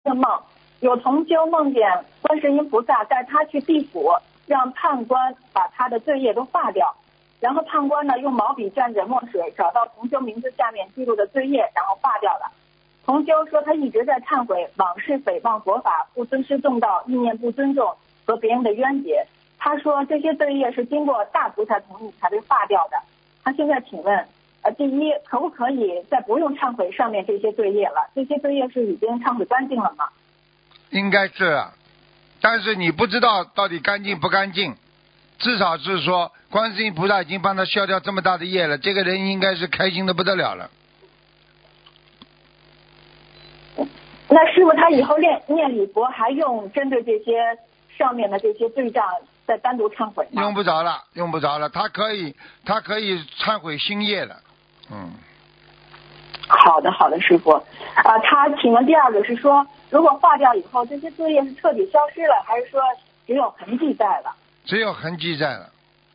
个梦，有同修梦见观世音菩萨带他去地府，让判官把他的罪业都化掉。然后判官呢用毛笔蘸着墨水找到同修名字下面记录的罪业，然后化掉了。同修说他一直在忏悔往事诽谤佛法、不尊师重道、意念不尊重和别人的冤结。他说这些罪业是经过大菩萨同意才被化掉的。他现在请问，第一，可不可以再不用忏悔上面这些罪业了？这些罪业是已经忏悔干净了吗？ 应该是，但是你不知道到底干净不干净。至少是说观世音菩萨已经帮他消掉这么大的业了，这个人应该是开心的不得了了。 那师傅他以后念礼佛还用针对这些上面的这些罪障再单独忏悔吗？ 用不着了，用不着了，他可以忏悔新业了。 好的师傅。他请问第二个是说，如果化掉以后这些罪业是彻底消失了，还是说只有痕迹在了？ 只有痕迹在了。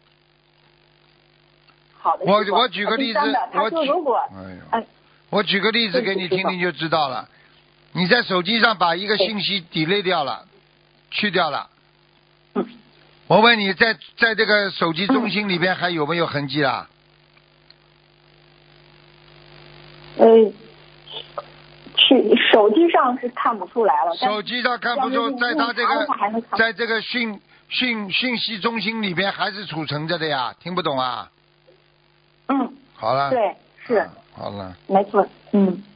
好的， 我举个例子， 他说如果我举个例子给你听听就知道了。你在手机上把一个信息delete掉了，去掉了。我问你，在这个手机中心里边还有没有痕迹啊？ 去手机上是看不出来了。 手机上看不出，在他这个在这个讯息中心里边还是储存着的呀，听不懂啊？ 好了。对，是。 好了。 没错。